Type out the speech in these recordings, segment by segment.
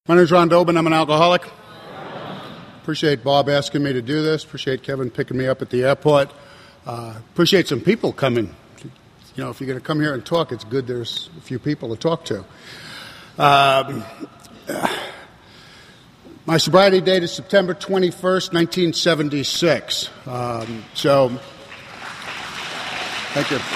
My name is Ron Dobin. I'm an alcoholic. Appreciate Bob asking me to do this. Appreciate Kevin picking me up at the airport. Appreciate some people coming. You know, if you're going to come here and talk, it's good there's a few people to talk to. My sobriety date is September 21st, 1976. Thank you.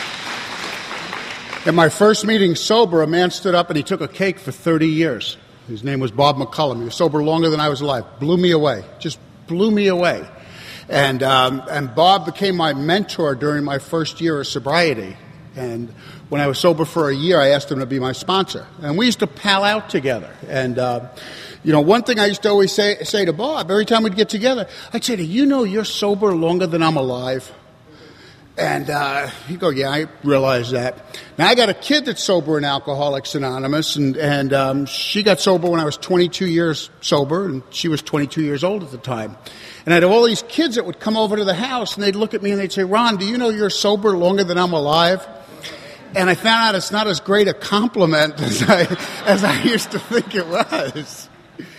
At my first meeting sober, a man stood up and he took a cake for 30 years. His name was Bob McCullum. He was sober longer than I was alive. Blew me away. Just blew me away. And Bob became my mentor during my first year of sobriety. And when I was sober for a year, I asked him to be my sponsor. And we used to pal out together. And, one thing I used to always say to Bob, every time we'd get together, I'd say to him, you know you're sober longer than I'm alive? And he'd go, yeah, I realize that. Now, I got a kid that's sober in Alcoholics Anonymous, and she got sober when I was 22 years sober, and she was 22 years old at the time. And I'd have all these kids that would come over to the house, and they'd look at me and they'd say, Ron, do you know you're sober longer than I'm alive? And I found out it's not as great a compliment as I used to think it was.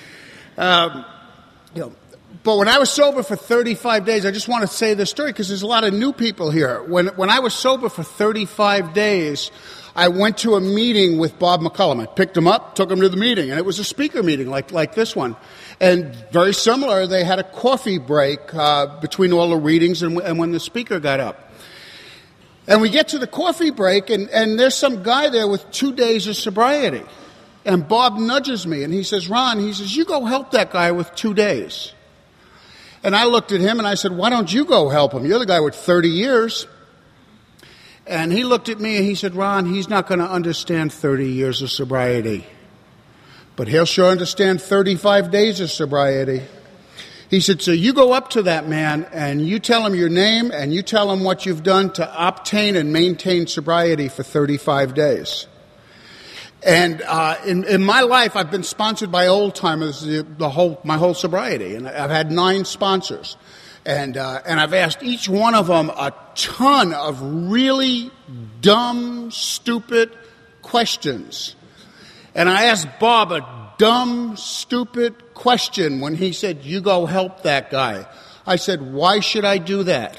But when I was sober for 35 days, I just want to say this story because there's a lot of new people here. When I was sober for 35 days, I went to a meeting with Bob McCullum. I picked him up, took him to the meeting, and it was a speaker meeting like this one. And very similar, they had a coffee break between all the readings and when the speaker got up. And we get to the coffee break, and there's some guy there with 2 days of sobriety. And Bob nudges me, and he says, Ron, you go help that guy with 2 days. And I looked at him and I said, why don't you go help him? You're the guy with 30 years. And he looked at me and he said, Ron, he's not going to understand 30 years of sobriety. But he'll sure understand 35 days of sobriety. He said, so you go up to that man and you tell him your name and you tell him what you've done to obtain and maintain sobriety for 35 days. And in my life, I've been sponsored by old timers my whole sobriety, and I've had 9 sponsors, and I've asked each one of them a ton of really dumb, stupid questions. And I asked Bob a dumb, stupid question when he said, "You go help that guy." I said, "Why should I do that?"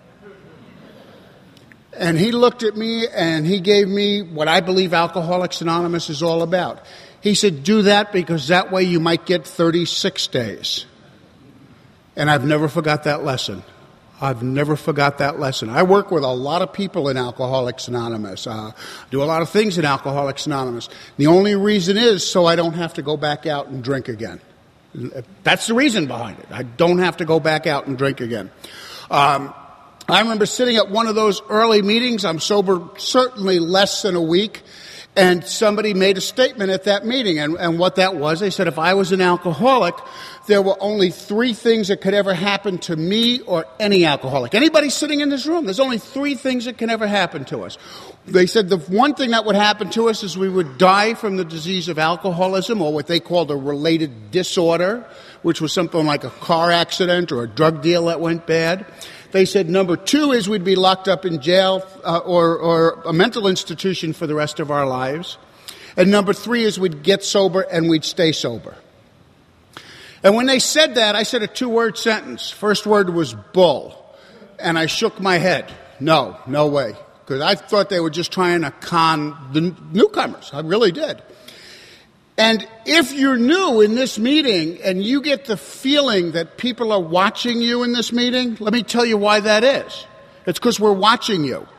And he looked at me and he gave me what I believe Alcoholics Anonymous is all about. He said, do that because that way you might get 36 days. And I've never forgot that lesson. I've never forgot that lesson. I work with a lot of people in Alcoholics Anonymous. Do a lot of things in Alcoholics Anonymous. The only reason is so I don't have to go back out and drink again. That's the reason behind it. I don't have to go back out and drink again. I remember sitting at one of those early meetings. I'm sober certainly less than a week. And somebody made a statement at that meeting. And what that was, they said, if I was an alcoholic, there were only 3 things that could ever happen to me or any alcoholic. Anybody sitting in this room, there's only 3 things that can ever happen to us. They said the one thing that would happen to us is we would die from the disease of alcoholism, or what they called a related disorder, which was something like a car accident or a drug deal that went bad. They said number 2 is we'd be locked up in jail or a mental institution for the rest of our lives. And number 3 is we'd get sober and we'd stay sober. And when they said that, I said a 2-word sentence. First word was bull. And I shook my head. No way. Because I thought they were just trying to con the newcomers. I really did. And if you're new in this meeting and you get the feeling that people are watching you in this meeting, let me tell you why that is. It's because we're watching you.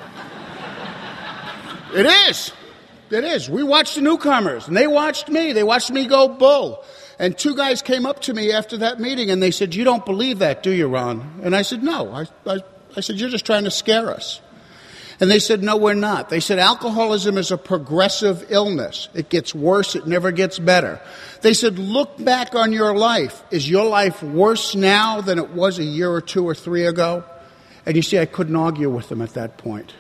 It is. It is. We watched the newcomers, and they watched me. They watched me go bull. And 2 guys came up to me after that meeting, and they said, you don't believe that, do you, Ron? And I said, no. I said, you're just trying to scare us. And they said, no, we're not. They said, alcoholism is a progressive illness. It gets worse. It never gets better. They said, look back on your life. Is your life worse now than it was a year or 2 or 3 ago? And you see, I couldn't argue with them at that point.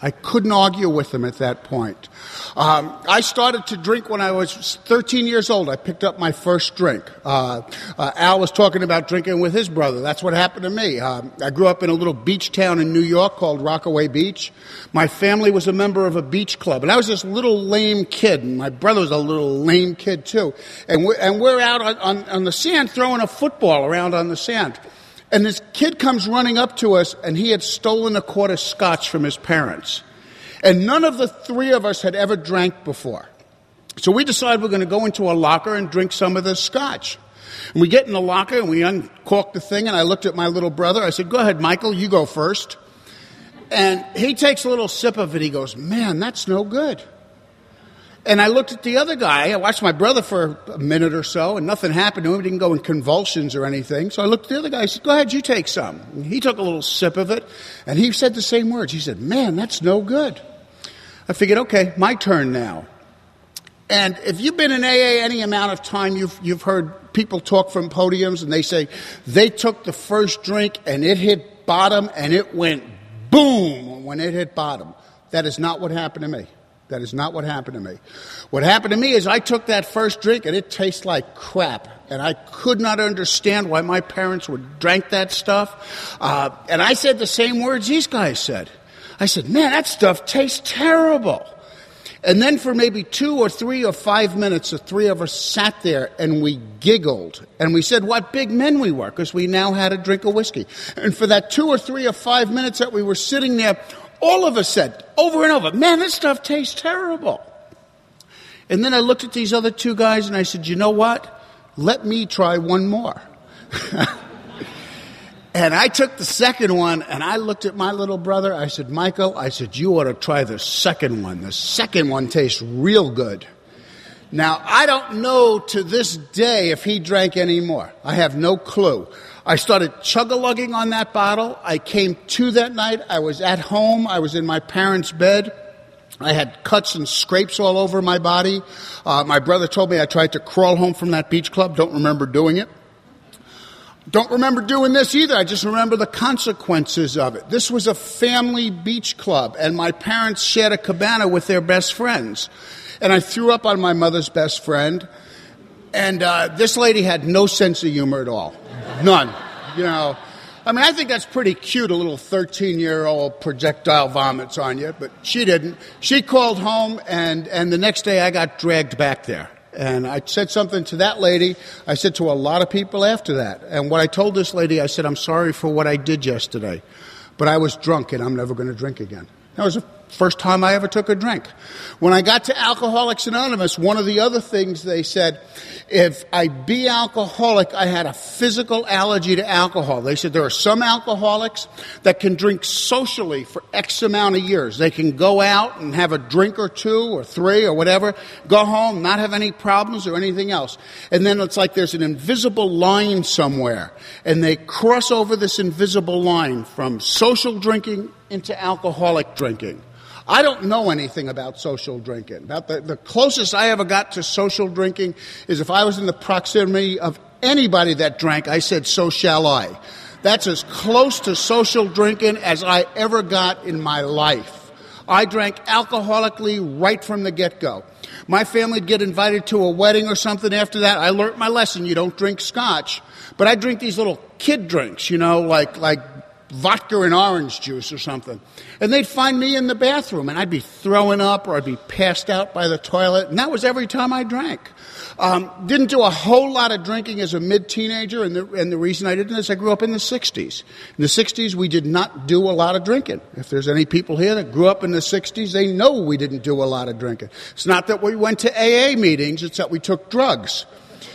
I couldn't argue with them at that point. I started to drink when I was 13 years old. I picked up my first drink. Al was talking about drinking with his brother. That's what happened to me. I grew up in a little beach town in New York called Rockaway Beach. My family was a member of a beach club, and I was this little lame kid, and my brother was a little lame kid too. And we're out on the sand throwing a football around on the sand. And this kid comes running up to us, and he had stolen a quart of scotch from his parents. And none of the three of us had ever drank before. So we decided we're going to go into a locker and drink some of this scotch. And we get in the locker, and we uncork the thing, and I looked at my little brother. I said, "Go ahead, Michael, you go first." And he takes a little sip of it. He goes, "Man, that's no good." And I looked at the other guy. I watched my brother for a minute or so, and nothing happened to him. He didn't go in convulsions or anything. So I looked at the other guy. I said, "Go ahead, you take some." And he took a little sip of it, and he said the same words. He said, "Man, that's no good." I figured, okay, my turn now. And if you've been in AA any amount of time, you've heard people talk from podiums, and they say they took the first drink, and it hit bottom, and it went boom when it hit bottom. That is not what happened to me. That is not what happened to me. What happened to me is I took that first drink, and it tastes like crap. And I could not understand why my parents would drink that stuff. And I said the same words these guys said. I said, "Man, that stuff tastes terrible." And then for maybe 2 or 3 or 5 minutes, the three of us sat there and we giggled. And we said what big men we were, because we now had a drink of whiskey. And for that 2 or 3 or 5 minutes that we were sitting there, all of us said over and over, "Man, this stuff tastes terrible." And then I looked at these other two guys and I said, "You know what? Let me try one more." And I took the second one, and I looked at my little brother. I said, "Michael," I said, "you ought to try the second one. The second one tastes real good." Now, I don't know to this day if he drank any more. I have no clue. I started chug-a-lugging on that bottle. I came to that night. I was at home. I was in my parents' bed. I had cuts and scrapes all over my body. My brother told me I tried to crawl home from that beach club. Don't remember doing it. Don't remember doing this either. I just remember the consequences of it. This was a family beach club, and my parents shared a cabana with their best friends. And I threw up on my mother's best friend, and this lady had no sense of humor at all. None. You know, I mean, I think that's pretty cute, a little 13-year-old projectile vomits on you, but she didn't. She called home, and the next day I got dragged back there. And I said something to that lady. I said to a lot of people after that. And what I told this lady, I said, "I'm sorry for what I did yesterday, but I was drunk and I'm never going to drink again." That was the first time I ever took a drink. When I got to Alcoholics Anonymous, one of the other things they said, if I be alcoholic, I had a physical allergy to alcohol. They said there are some alcoholics that can drink socially for X amount of years. They can go out and have a drink or 2 or 3 or whatever, go home, not have any problems or anything else. And then it's like there's an invisible line somewhere, and they cross over this invisible line from social drinking into alcoholic drinking. I don't know anything about social drinking. About the closest I ever got to social drinking is if I was in the proximity of anybody that drank, I said, "So shall I." That's as close to social drinking as I ever got in my life. I drank alcoholically right from the get-go. My family would get invited to a wedding or something after that. I learned my lesson. You don't drink scotch. But I drink these little kid drinks, you know, like vodka and orange juice or something. And they'd find me in the bathroom, and I'd be throwing up or I'd be passed out by the toilet. And that was every time I drank. Didn't do a whole lot of drinking as a mid-teenager, and the reason I didn't is I grew up in the 60s. In the 60s, we did not do a lot of drinking. If there's any people here that grew up in the 60s, they know we didn't do a lot of drinking. It's not that we went to AA meetings, it's that we took drugs.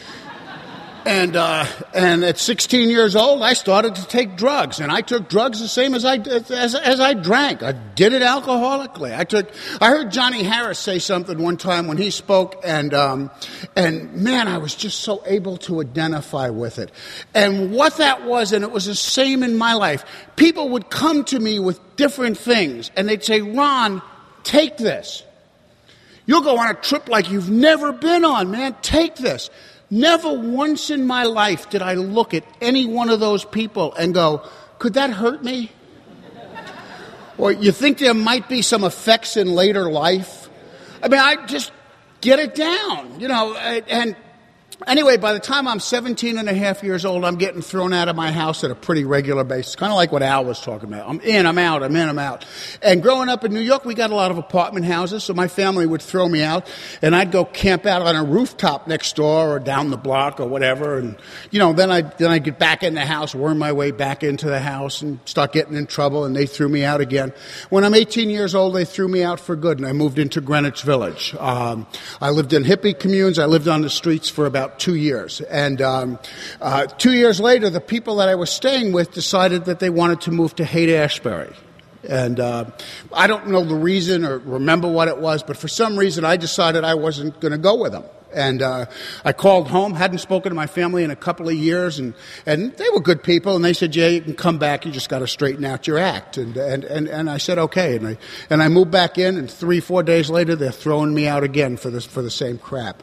And at 16 years old, I started to take drugs, and I took drugs the same as I drank. I did it alcoholically. I heard Johnny Harris say something one time when he spoke, and man, I was just so able to identify with it. And what that was, and it was the same in my life. People would come to me with different things, and they'd say, "Ron, take this. You'll go on a trip like you've never been on, man. Take this." Never once in my life did I look at any one of those people and go, "Could that hurt me?" Or you think there might be some effects in later life? I mean, I just get it down, and anyway, by the time I'm 17 and a half years old, I'm getting thrown out of my house at a pretty regular basis, kind of like what Al was talking about. I'm in, I'm out, I'm in, I'm out. And growing up in New York, we got a lot of apartment houses, so my family would throw me out, and I'd go camp out on a rooftop next door or down the block or whatever, and, then I'd get back in the house, worm my way back into the house and start getting in trouble, and they threw me out again. When I'm 18 years old, they threw me out for good, and I moved into Greenwich Village. I lived in hippie communes. I lived on the streets for about 2 years. And 2 years later, the people that I was staying with decided that they wanted to move to Haight-Ashbury. And I don't know the reason or remember what it was, but for some reason I decided I wasn't going to go with them. And I called home, hadn't spoken to my family in a couple of years, and they were good people, and they said, "Yeah, you can come back, you just got to straighten out your act." And I said, "Okay." And I moved back in, and 3-4 days later, they're throwing me out again for the same crap.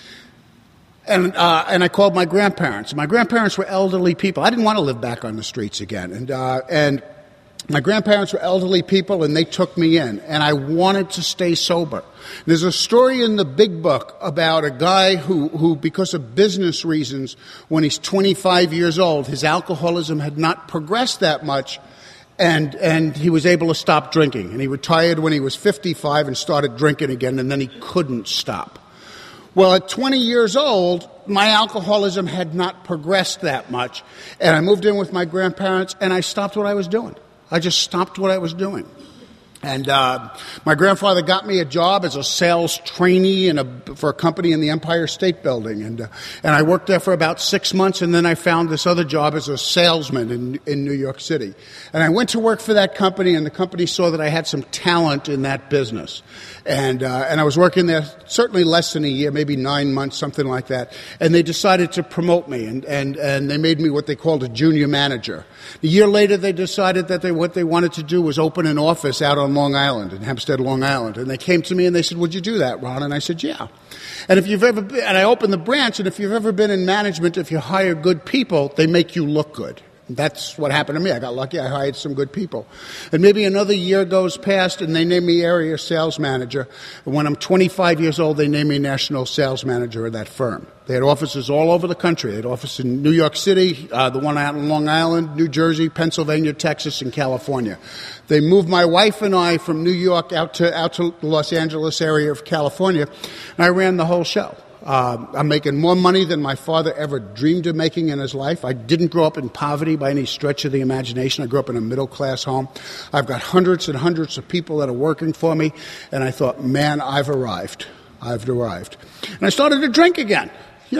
And I called my grandparents. My grandparents were elderly people. I didn't want to live back on the streets again. And my grandparents were elderly people, and they took me in. And I wanted to stay sober. There's a story in the Big Book about a guy who, because of business reasons, when he's 25 years old, his alcoholism had not progressed that much, and he was able to stop drinking. And he retired when he was 55 and started drinking again, and then he couldn't stop. Well, at 20 years old, my alcoholism had not progressed that much, and I moved in with my grandparents, and I stopped what I was doing. I just stopped what I was doing. And my grandfather got me a job as a sales trainee for a company in the Empire State Building, and I worked there for about 6 months, and then I found this other job as a salesman in New York City. And I went to work for that company, and the company saw that I had some talent in that business. And I was working there certainly less than a year, maybe 9 months, something like that. And they decided to promote me, and they made me what they called a junior manager. A year later, they decided that what they wanted to do was open an office out on Long Island, in Hempstead, Long Island. And they came to me and they said, "Would you do that, Ron?" And I said, "Yeah." And I opened the branch, and if you've ever been in management, if you hire good people, they make you look good. That's what happened to me. I got lucky. I hired some good people. And maybe another year goes past, and they name me area sales manager. And when I'm 25 years old, they name me national sales manager of that firm. They had offices all over the country. They had offices in New York City, the one out in Long Island, New Jersey, Pennsylvania, Texas, and California. They moved my wife and I from New York out to the Los Angeles area of California, and I ran the whole show. I'm making more money than my father ever dreamed of making in his life. I didn't grow up in poverty by any stretch of the imagination. I grew up in a middle-class home. I've got hundreds and hundreds of people that are working for me, and I thought, man, I've arrived. I've arrived. And I started to drink again.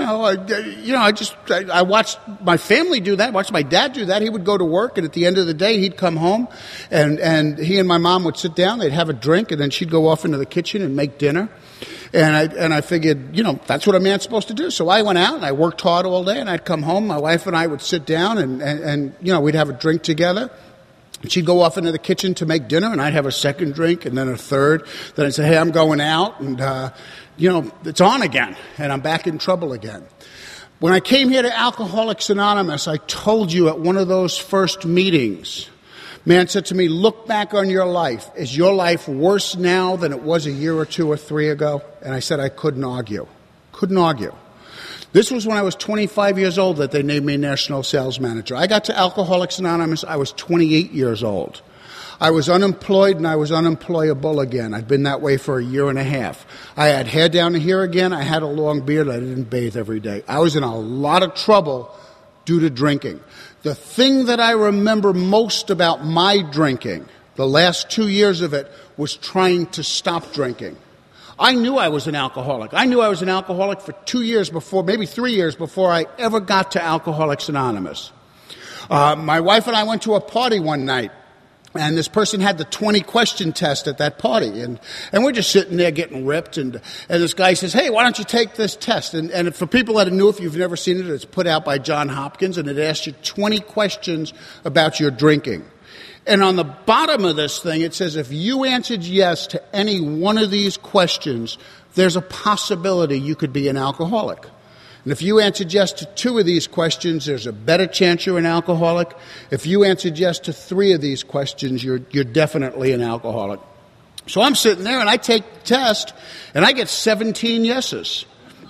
I watched my family do that, watched my dad do that. He would go to work, and at the end of the day, he'd come home, and he and my mom would sit down, they'd have a drink, and then she'd go off into the kitchen and make dinner. And I figured, that's what a man's supposed to do. So I went out and I worked hard all day, and I'd come home. My wife and I would sit down and we'd have a drink together. She'd go off into the kitchen to make dinner, and I'd have a second drink and then a third. Then I'd say, "Hey, I'm going out," and, it's on again, and I'm back in trouble again. When I came here to Alcoholics Anonymous, I told you at one of those first meetings, man said to me, "Look back on your life. Is your life worse now than it was a year or 2 or 3 ago?" And I said I couldn't argue. Couldn't argue. This was when I was 25 years old that they named me national sales manager. I got to Alcoholics Anonymous, I was 28 years old. I was unemployed and I was unemployable again. I'd been that way for a year and a half. I had hair down to here again. I had a long beard. I didn't bathe every day. I was in a lot of trouble due to drinking. The thing that I remember most about my drinking, the last 2 years of it, was trying to stop drinking. I knew I was an alcoholic. I knew I was an alcoholic for 2 years before, maybe 3 years before I ever got to Alcoholics Anonymous. My wife and I went to a party one night, and this person had the 20-question test at that party. And we're just sitting there getting ripped, and this guy says, "Hey, why don't you take this test?" And for people that are new, if you've never seen it, it's put out by John Hopkins, and it asks you 20 questions about your drinking. And on the bottom of this thing, it says if you answered yes to any one of these questions, there's a possibility you could be an alcoholic. And if you answered yes to 2 of these questions, there's a better chance you're an alcoholic. If you answered yes to 3 of these questions, you're definitely an alcoholic. So I'm sitting there and I take the test and I get 17 yeses.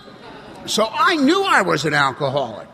So I knew I was an alcoholic,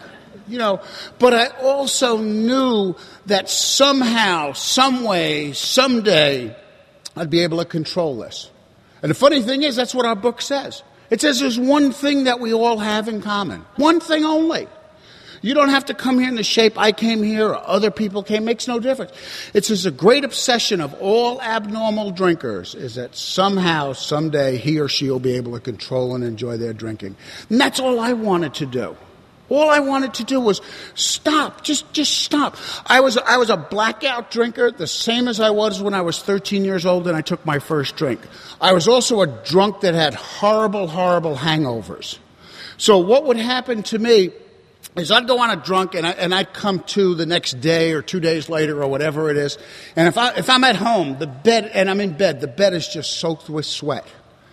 but I also knew that somehow, some way, someday, I'd be able to control this. And the funny thing is, that's what our book says. It says there's one thing that we all have in common. One thing only. You don't have to come here in the shape I came here or other people came. It makes no difference. It says the great obsession of all abnormal drinkers is that somehow, someday, he or she will be able to control and enjoy their drinking. And that's all I wanted to do. All I wanted to do was stop. Just stop. I was a blackout drinker, the same as I was when I was 13 years old and I took my first drink. I was also a drunk that had horrible, horrible hangovers. So what would happen to me is I'd go on a drunk and I'd come to the next day or 2 days later or whatever it is. And if I'm at home, the bed is just soaked with sweat.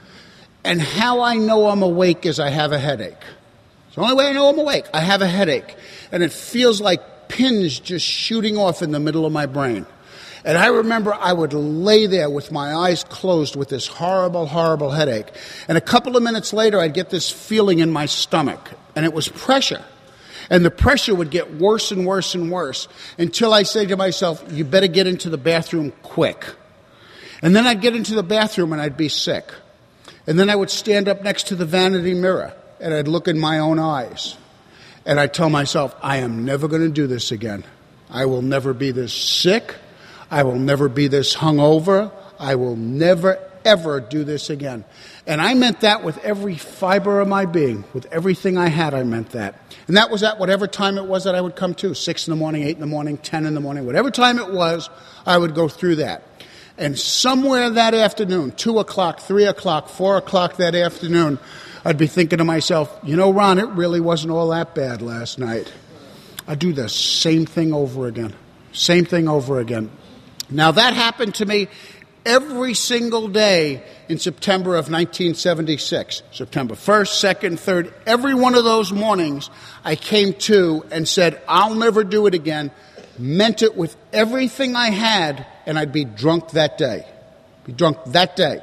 And how I know I'm awake is I have a headache. It's the only way I know I'm awake. I have a headache. And it feels like pins just shooting off in the middle of my brain. And I remember I would lay there with my eyes closed with this horrible, horrible headache. And a couple of minutes later, I'd get this feeling in my stomach. And it was pressure. And the pressure would get worse and worse and worse until I say to myself, you better get into the bathroom quick. And then I'd get into the bathroom and I'd be sick. And then I would stand up next to the vanity mirror. And I'd look in my own eyes, and I'd tell myself, I am never going to do this again. I will never be this sick. I will never be this hungover. I will never, ever do this again. And I meant that with every fiber of my being. With everything I had, I meant that. And that was at whatever time it was that I would come to, 6 in the morning, 8 in the morning, 10 in the morning. Whatever time it was, I would go through that. And somewhere that afternoon, 2 o'clock, 3 o'clock, 4 o'clock that afternoon, I'd be thinking to myself, Ron, it really wasn't all that bad last night. I'd do the same thing over again. Same thing over again. Now, that happened to me every single day in September of 1976. September 1st, 2nd, 3rd, every one of those mornings I came to and said, I'll never do it again. Meant it with everything I had, and I'd be drunk that day. Be drunk that day.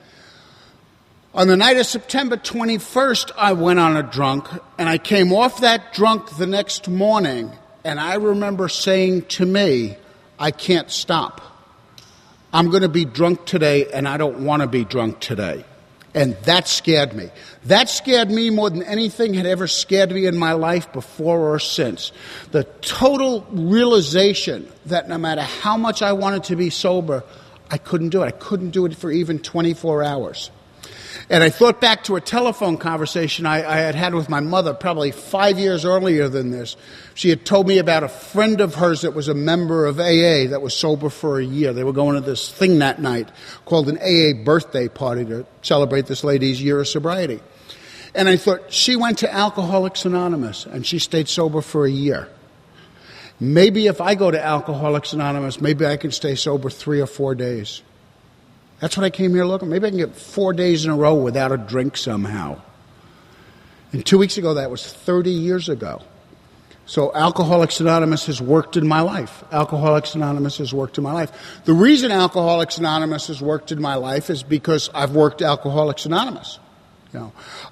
On the night of September 21st, I went on a drunk, and I came off that drunk the next morning, and I remember saying to me, I can't stop. I'm going to be drunk today, and I don't want to be drunk today. And that scared me. That scared me more than anything had ever scared me in my life before or since. The total realization that no matter how much I wanted to be sober, I couldn't do it. I couldn't do it for even 24 hours. And I thought back to a telephone conversation I had with my mother probably 5 years earlier than this. She had told me about a friend of hers that was a member of AA that was sober for a year. They were going to this thing that night called an AA birthday party to celebrate this lady's year of sobriety. And I thought, she went to Alcoholics Anonymous and she stayed sober for a year. Maybe if I go to Alcoholics Anonymous, maybe I can stay sober 3 or 4 days. That's what I came here looking. Maybe I can get 4 days in a row without a drink somehow. And 2 weeks ago, that was 30 years ago. So Alcoholics Anonymous has worked in my life. Alcoholics Anonymous has worked in my life. The reason Alcoholics Anonymous has worked in my life is because I've worked Alcoholics Anonymous. A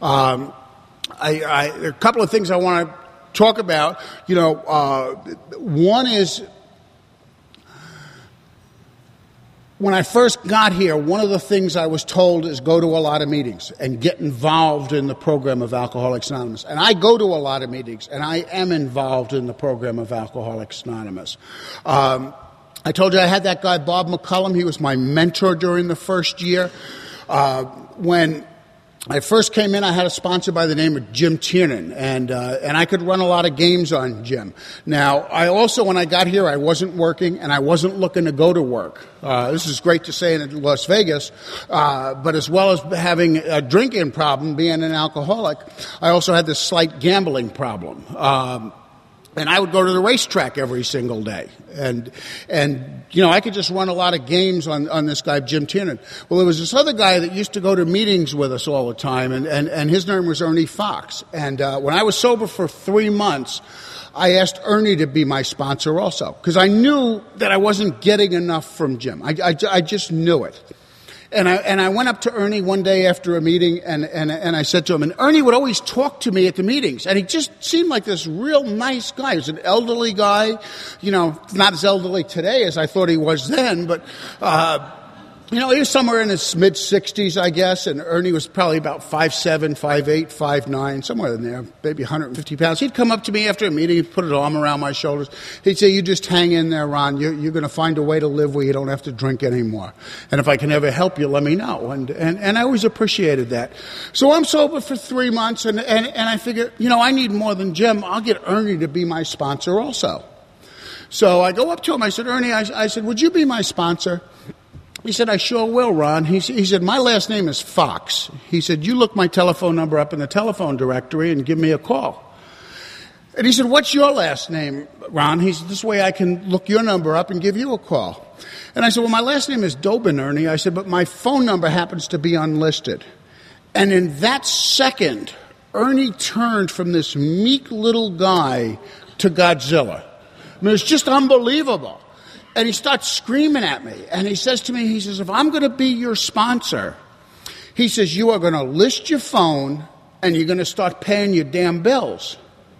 couple of things I want to talk about. One is, when I first got here, one of the things I was told is go to a lot of meetings and get involved in the program of Alcoholics Anonymous. And I go to a lot of meetings, and I am involved in the program of Alcoholics Anonymous. I told you I had that guy, Bob McCullum. He was my mentor during the first year. When I first came in, I had a sponsor by the name of Jim Tiernan, and I could run a lot of games on Jim. Now, I also, when I got here, I wasn't working, and I wasn't looking to go to work. This is great to say in Las Vegas, but as well as having a drinking problem, being an alcoholic, I also had this slight gambling problem. And I would go to the racetrack every single day. And I could just run a lot of games on this guy, Jim Tiernan. Well, there was this other guy that used to go to meetings with us all the time, and his name was Ernie Fox. And when I was sober for 3 months, I asked Ernie to be my sponsor also, because I knew that I wasn't getting enough from Jim. I just knew it. And I went up to Ernie one day after a meeting, and I said to him, and Ernie would always talk to me at the meetings, and he just seemed like this real nice guy. He was an elderly guy, not as elderly today as I thought he was then, but he was somewhere in his mid-60s, I guess, and Ernie was probably about 5'7", 5'8", 5'9", somewhere in there, maybe 150 pounds. He'd come up to me after a meeting, he'd put his arm around my shoulders. He'd say, "You just hang in there, Ron. You're going to find a way to live where you don't have to drink anymore. And if I can ever help you, let me know." And I always appreciated that. So I'm sober for 3 months, and I figure, I need more than Jim. I'll get Ernie to be my sponsor also. So I go up to him. I said, "Ernie," I said, "would you be my sponsor?" He said, "I sure will, Ron." He said, "My last name is Fox." He said, "You look my telephone number up in the telephone directory and give me a call." And he said, "What's your last name, Ron?" He said, "This way I can look your number up and give you a call." And I said, "Well, my last name is Dobin, Ernie." I said, "But my phone number happens to be unlisted." And in that second, Ernie turned from this meek little guy to Godzilla. I mean, it's just unbelievable. And he starts screaming at me. And he says to me, he says, "If I'm going to be your sponsor," he says, "you are going to list your phone and you're going to start paying your damn bills."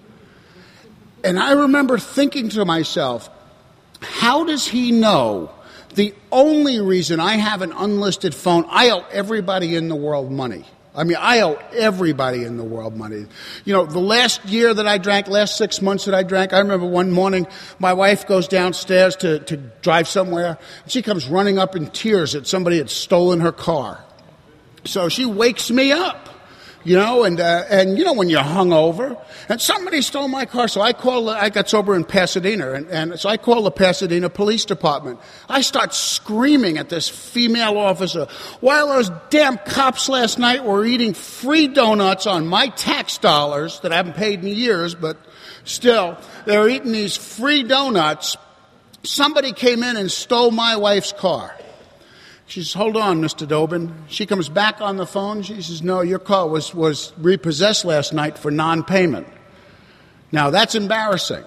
And I remember thinking to myself, how does he know the only reason I have an unlisted phone? I owe everybody in the world money. I mean, I owe everybody in the world money. The last year that I drank, last 6 months that I drank, I remember one morning my wife goes downstairs to drive somewhere. And she comes running up in tears that somebody had stolen her car. So she wakes me up, and when you're hungover, and somebody stole my car. So I got sober in Pasadena, and so I call the Pasadena Police Department. I start screaming at this female officer, while those damn cops last night were eating free donuts on my tax dollars that I haven't paid in years, but still, they were eating these free donuts. Somebody came in and stole my wife's car. She says, "Hold on, Mr. Dobin." She comes back on the phone. She says, "No, your car was repossessed last night for non-payment." Now, that's embarrassing.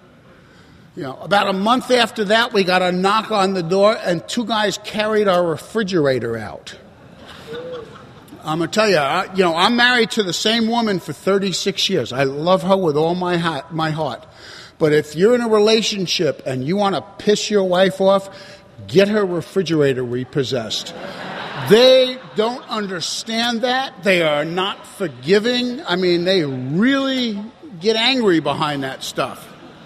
About a month after that, we got a knock on the door, and 2 guys carried our refrigerator out. I'm going to tell you, I'm married to the same woman for 36 years. I love her with all my heart. But if you're in a relationship and you want to piss your wife off, get her refrigerator repossessed. They don't understand that. They are not forgiving. I mean, they really get angry behind that stuff.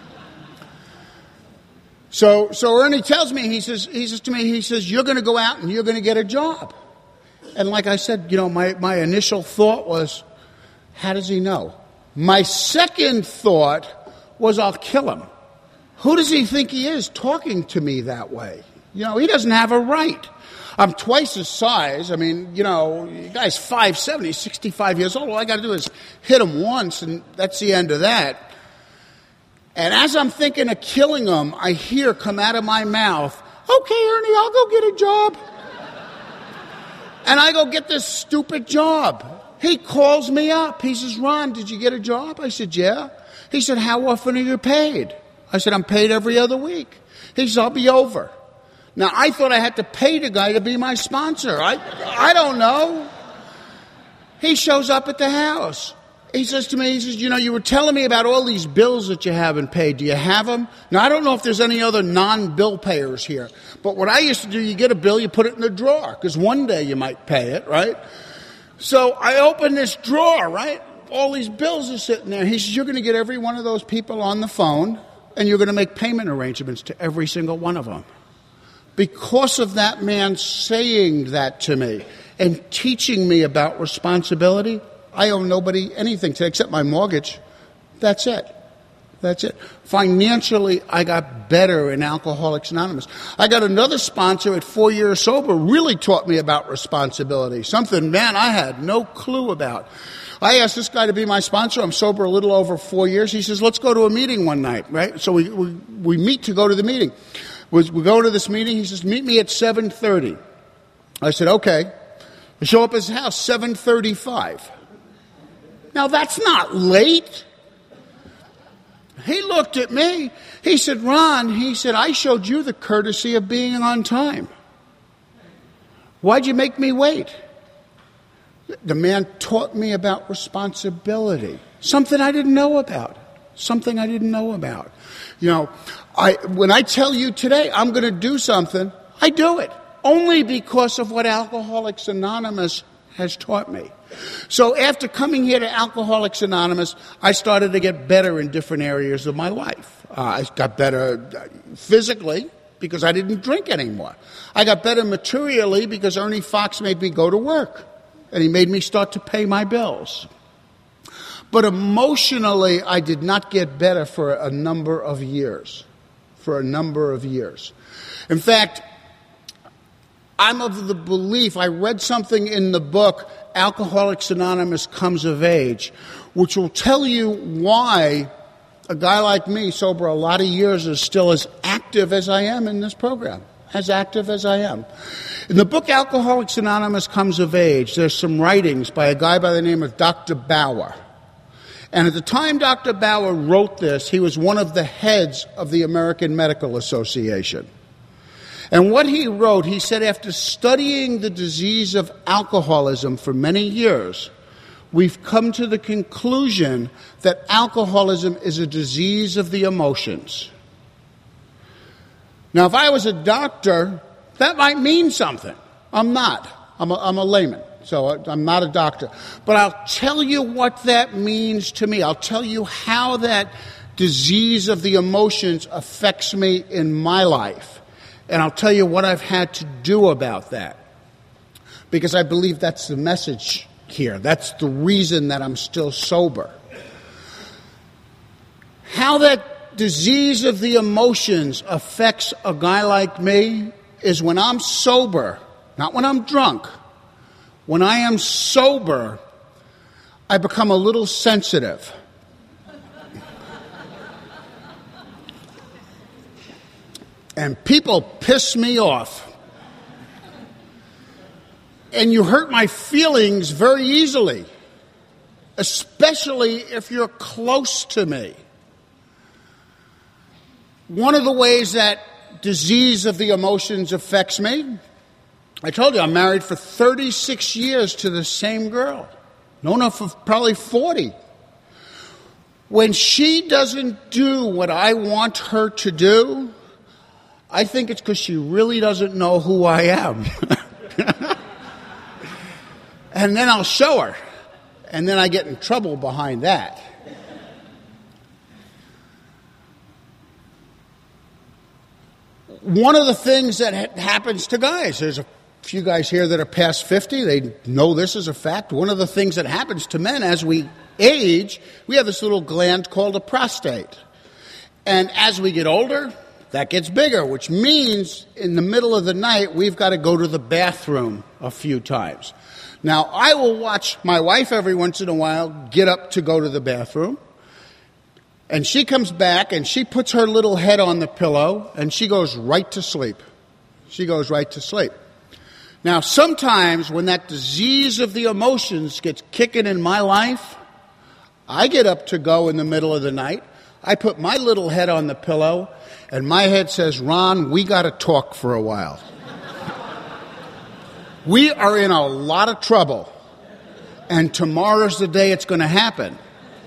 So Ernie tells me, he says to me, "You're going to go out and you're going to get a job." And like I said, my initial thought was, how does he know? My second thought was, I'll kill him. Who does he think he is talking to me that way? He doesn't have a right. I'm twice his size. I mean, the guy's 5'7", he's 65 years old. All I got to do is hit him once, and that's the end of that. And as I'm thinking of killing him, I hear come out of my mouth, "Okay, Ernie, I'll go get a job." And I go get this stupid job. He calls me up. He says, "Ron, did you get a job?" I said, "Yeah." He said, "How often are you paid?" I said, "I'm paid every other week." He says, "I'll be over." Now, I thought I had to pay the guy to be my sponsor. I don't know. He shows up at the house. He says to me, "You were telling me about all these bills that you haven't paid. Do you have them?" Now, I don't know if there's any other non-bill payers here. But what I used to do, you get a bill, you put it in the drawer, because one day you might pay it, right? So I open this drawer, right? All these bills are sitting there. He says, "You're going to get every one of those people on the phone, and you're going to make payment arrangements to every single one of them." Because of that man saying that to me and teaching me about responsibility, I owe nobody anything today except my mortgage. That's it. Financially, I got better in Alcoholics Anonymous. I got another sponsor at 4 years sober, really taught me about responsibility, something, man, I had no clue about. I asked this guy to be my sponsor. I'm sober a little over 4 years. He says, let's go to a meeting one night, right? So we meet to go to the meeting. We go to this meeting. He says, meet me at 7:30. I said, okay. I show up at his house, 7:35. Now, that's not late. He looked at me. He said, Ron, I showed you the courtesy of being on time. Why'd you make me wait? The man taught me about responsibility, something I didn't know about. You know, when I tell you today I'm going to do something, I do it only because of what Alcoholics Anonymous has taught me. So after coming here to Alcoholics Anonymous, I started to get better in different areas of my life. I got better physically because I didn't drink anymore. I got better materially because Ernie Fox made me go to work, and he made me start to pay my bills. But emotionally, I did not get better for a number of years. In fact, I'm of the belief, I read something in the book, Alcoholics Anonymous Comes of Age, which will tell you why a guy like me, sober a lot of years, is still as active as I am in this program. As active as I am. In the book Alcoholics Anonymous Comes of Age, there's some writings by a guy by the name of Dr. Bauer. And at the time Dr. Bauer wrote this, he was one of the heads of the American Medical Association. And what he wrote, he said, after studying the disease of alcoholism for many years, we've come to the conclusion that alcoholism is a disease of the emotions. Now, if I was a doctor, that might mean something. I'm not. I'm a layman, so I'm not a doctor. But I'll tell you what that means to me. I'll tell you how that disease of the emotions affects me in my life. And I'll tell you what I've had to do about that. Because I believe that's the message here. That's the reason that I'm still sober. How that disease of the emotions affects a guy like me is when I'm sober, not when I'm drunk. When I am sober, I become a little sensitive. And people piss me off. And you hurt my feelings very easily, especially if you're close to me. One of the ways that disease of the emotions affects me, I told you I'm married for 36 years to the same girl. Known her for probably 40. When she doesn't do what I want her to do, I think it's because she really doesn't know who I am. And then I'll show her. And then I get in trouble behind that. One of the things that happens to guys, there's a few guys here that are past 50, they know this is a fact. One of the things that happens to men as we age, we have this little gland called a prostate. And as we get older, that gets bigger, which means in the middle of the night, we've got to go to the bathroom a few times. Now, I will watch my wife every once in a while get up to go to the bathroom. And she comes back and she puts her little head on the pillow and she goes right to sleep. Now, sometimes when that disease of the emotions gets kicking in my life, I get up to go in the middle of the night. I put my little head on the pillow and my head says, Ron, we got to talk for a while. We are in a lot of trouble. And tomorrow's the day it's going to happen.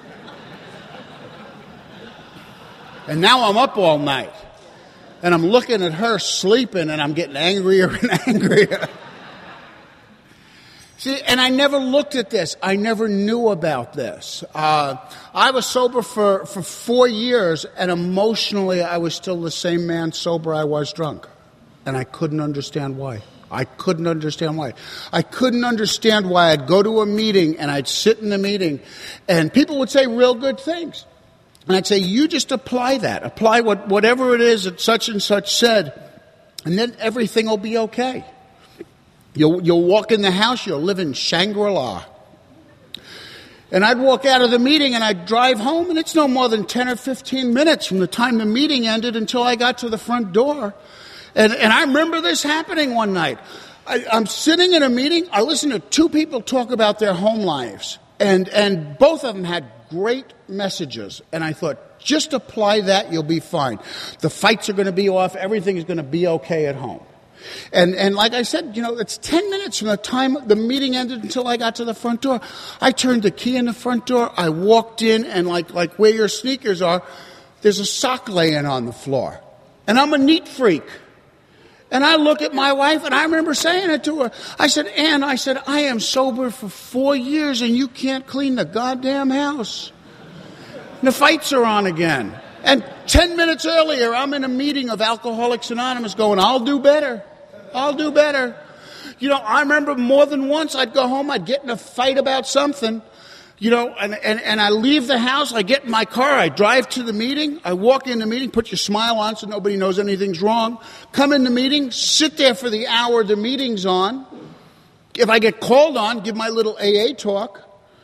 And now I'm up all night. And I'm looking at her sleeping and I'm getting angrier and angrier. See, and I never looked at this. I never knew about this. I was sober for 4 years, and emotionally I was still the same man sober I was drunk. And I couldn't understand why. I couldn't understand why I'd go to a meeting and I'd sit in the meeting and people would say real good things. And I'd say, you just apply that. Apply whatever it is that such and such said, and then everything will be okay. You'll walk in the house, you'll live in Shangri-La. And I'd walk out of the meeting and I'd drive home, and it's no more than 10 or 15 minutes from the time the meeting ended until I got to the front door. And I remember this happening one night. I'm sitting in a meeting. I listened to two people talk about their home lives. And both of them had great messages. And I thought, just apply that, you'll be fine. The fights are going to be off. Everything is going to be okay at home. And like I said, it's 10 minutes from the time the meeting ended until I got to the front door. I turned the key in the front door. I walked in, and like where your sneakers are, there's a sock laying on the floor. And I'm a neat freak. And I look at my wife, and I remember saying it to her. I said, Ann, I am sober for 4 years, and you can't clean the goddamn house. And the fights are on again. And 10 minutes earlier, I'm in a meeting of Alcoholics Anonymous going, I'll do better. I'll do better. I remember more than once I'd go home, I'd get in a fight about something, and I leave the house, I get in my car, I drive to the meeting, I walk in the meeting, put your smile on so nobody knows anything's wrong, come in the meeting, sit there for the hour the meeting's on. If I get called on, give my little AA talk.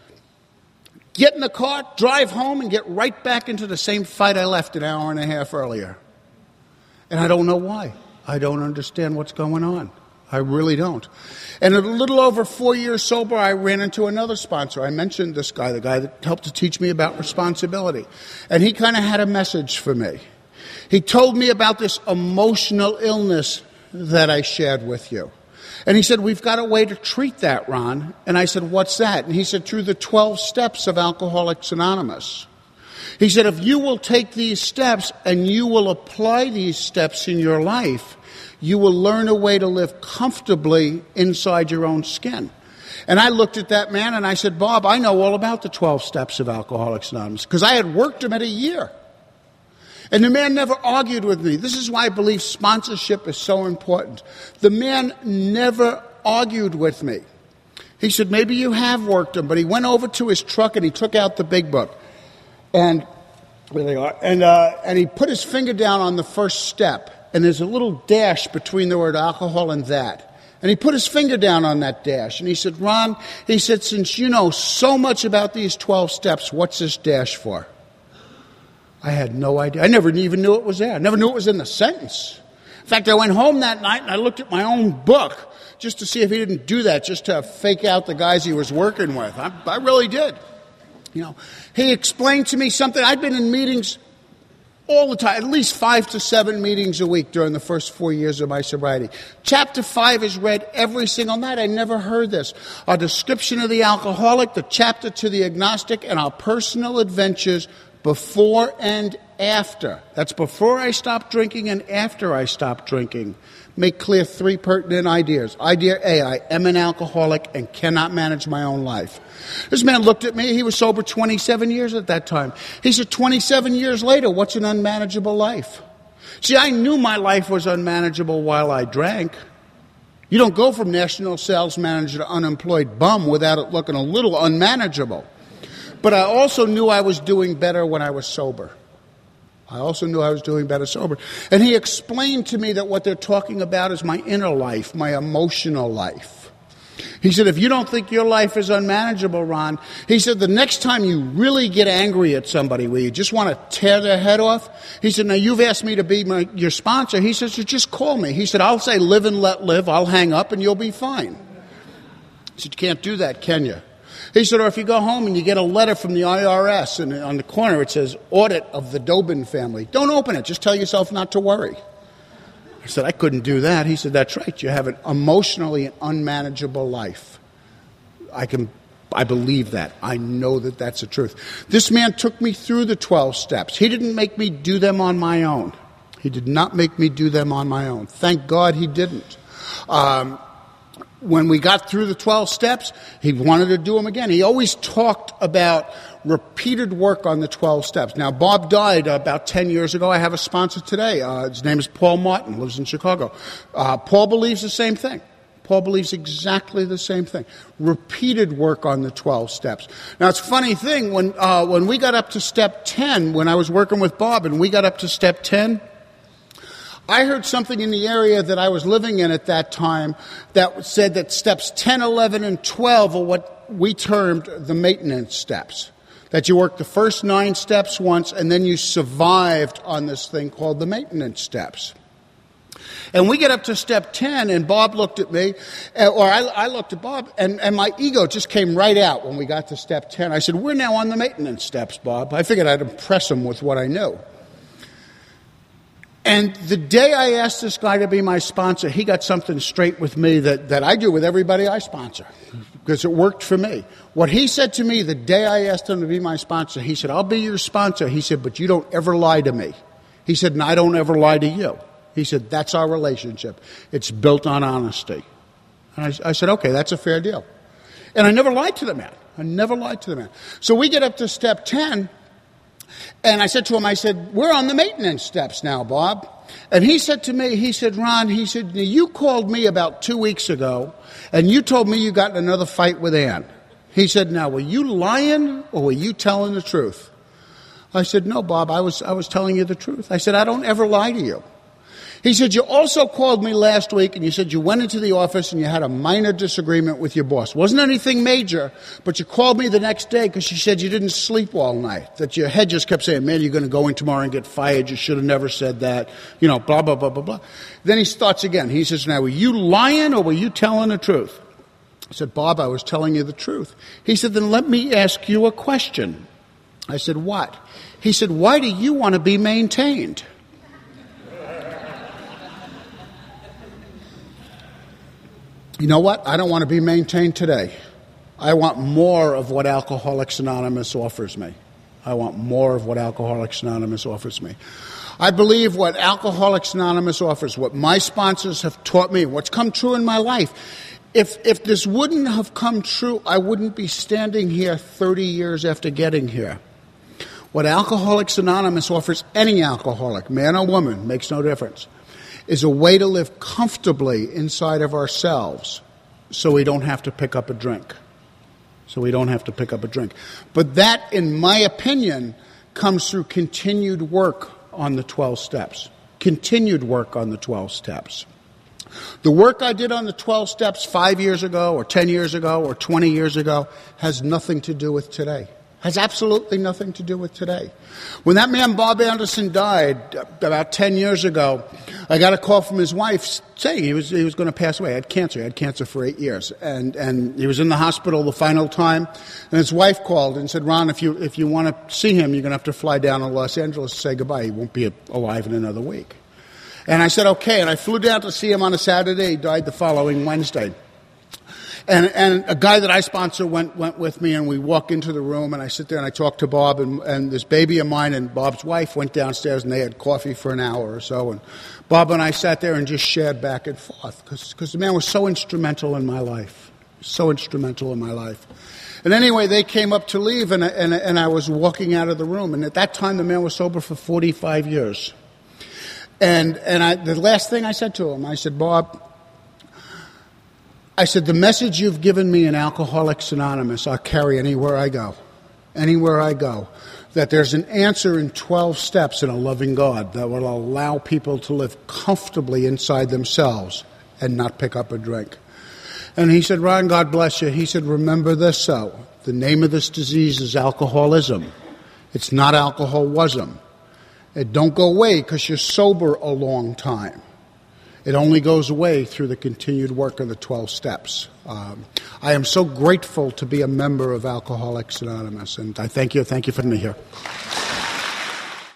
Get in the car, drive home, and get right back into the same fight I left an hour and a half earlier. And I don't know why. I don't understand what's going on. I really don't. And a little over 4 years sober, I ran into another sponsor. I mentioned this guy, the guy that helped to teach me about responsibility. And he kind of had a message for me. He told me about this emotional illness that I shared with you. And he said, we've got a way to treat that, Ron. And I said, what's that? And he said, through the 12 steps of Alcoholics Anonymous. He said, if you will take these steps and you will apply these steps in your life, you will learn a way to live comfortably inside your own skin. And I looked at that man and I said, Bob, I know all about the 12 steps of Alcoholics Anonymous because I had worked them at a year. And the man never argued with me. This is why I believe sponsorship is so important. The man never argued with me. He said, maybe you have worked them, but he went over to his truck and he took out the big book. And where they are, and he put his finger down on the first step, and there's a little dash between the word alcohol and that. And he put his finger down on that dash, and he said, Ron, he said, since you know so much about these 12 steps, what's this dash for? I had no idea. I never even knew it was there. I never knew it was in the sentence. In fact, I went home that night and I looked at my own book just to see if he didn't do that, just to fake out the guys he was working with. I really did. He explained to me something. I'd been in meetings all the time, at least 5 to 7 meetings a week during the first 4 years of my sobriety. Chapter 5 is read every single night. I never heard this. Our description of the alcoholic, the chapter to the agnostic, and our personal adventures before and after. That's before I stopped drinking and after I stopped drinking. Make clear 3 pertinent ideas. Idea A, I am an alcoholic and cannot manage my own life. This man looked at me. He was sober 27 years at that time. He said, 27 years later, what's an unmanageable life? See, I knew my life was unmanageable while I drank. You don't go from national sales manager to unemployed bum without it looking a little unmanageable. But I also knew I was doing better when I was sober. And he explained to me that what they're talking about is my inner life, my emotional life. He said, if you don't think your life is unmanageable, Ron, he said, the next time you really get angry at somebody where you just want to tear their head off, he said, now you've asked me to be your sponsor. He said, so just call me. He said, I'll say live and let live. I'll hang up and you'll be fine. He said, you can't do that, can you? He said, or if you go home and you get a letter from the IRS and on the corner it says, audit of the Dobin family, don't open it. Just tell yourself not to worry. I said, I couldn't do that. He said, that's right. You have an emotionally unmanageable life. I believe that. I know that that's the truth. This man took me through the 12 steps. He didn't make me do them on my own. He did not make me do them on my own. Thank God he didn't. When we got through the 12 steps, he wanted to do them again. He always talked about repeated work on the 12 steps. Now, Bob died about 10 years ago. I have a sponsor today. His name is Paul Martin, lives in Chicago. Paul believes the same thing. Paul believes exactly the same thing. Repeated work on the 12 steps. Now, it's a funny thing. When we got up to step 10, when I was working with Bob and we got up to step 10, I heard something in the area that I was living in at that time that said that steps 10, 11, and 12 are what what we termed the maintenance steps. That you worked the first 9 steps once, and then you survived on this thing called the maintenance steps. And we get up to step 10, and Bob looked at me, or I looked at Bob, and my ego just came right out when we got to step 10. I said, we're now on the maintenance steps, Bob. I figured I'd impress him with what I knew. And the day I asked this guy to be my sponsor, he got something straight with me that I do with everybody I sponsor, because it worked for me. What he said to me the day I asked him to be my sponsor, he said, I'll be your sponsor. He said, but you don't ever lie to me. He said, and I don't ever lie to you. He said, that's our relationship. It's built on honesty. And I said, okay, that's a fair deal. And I never lied to the man. So we get up to step 10, and I said to him, I said, we're on the maintenance steps now, Bob. And he said to me, he said, Ron, he said, you called me about 2 weeks ago, and you told me you got in another fight with Ann. He said, now, were you lying or were you telling the truth? I said, no, Bob, I was telling you the truth. I said, I don't ever lie to you. He said, you also called me last week and you said you went into the office and you had a minor disagreement with your boss. Wasn't anything major, but you called me the next day because you said you didn't sleep all night, that your head just kept saying, man, you're going to go in tomorrow and get fired. You should have never said that, blah, blah, blah, blah, blah. Then he starts again. He says, now, were you lying or were you telling the truth? I said, Bob, I was telling you the truth. He said, then let me ask you a question. I said, what? He said, why do you want to be maintained? You know what? I don't want to be maintained today. I want more of what Alcoholics Anonymous offers me. I want more of what Alcoholics Anonymous offers me. I believe what Alcoholics Anonymous offers, what my sponsors have taught me, what's come true in my life. If this wouldn't have come true, I wouldn't be standing here 30 years after getting here. What Alcoholics Anonymous offers any alcoholic, man or woman, makes no difference, is a way to live comfortably inside of ourselves so we don't have to pick up a drink. But that, in my opinion, comes through continued work on the 12 steps. The work I did on the 12 steps 5 years ago or 10 years ago or 20 years ago has nothing to do with today. Has absolutely nothing to do with today. When that man Bob Anderson died about 10 years ago, I got a call from his wife saying he was going to pass away. He had cancer for 8 years, and he was in the hospital the final time. And his wife called and said, Ron, if you want to see him, you're going to have to fly down to Los Angeles to say goodbye. He won't be alive in another week. And I said, okay. And I flew down to see him on a Saturday. He died the following Wednesday. And a guy that I sponsor went with me, and we walk into the room, and I sit there and I talk to Bob, and this baby of mine and Bob's wife went downstairs, and they had coffee for an hour or so, and Bob and I sat there and just shared back and forth, because the man was so instrumental in my life. And anyway, they came up to leave, and I was walking out of the room, and at that time the man was sober for 45 years. And the last thing I said to him, I said, Bob, I said, the message you've given me in Alcoholics Anonymous, I'll carry anywhere I go, that there's an answer in 12 steps in a loving God that will allow people to live comfortably inside themselves and not pick up a drink. And he said, Ron, God bless you. He said, remember this, though. The name of this disease is alcoholism. It's not alcoholism. It don't go away because you're sober a long time. It only goes away through the continued work of the 12 steps. I am so grateful to be a member of Alcoholics Anonymous, and I thank you for being here.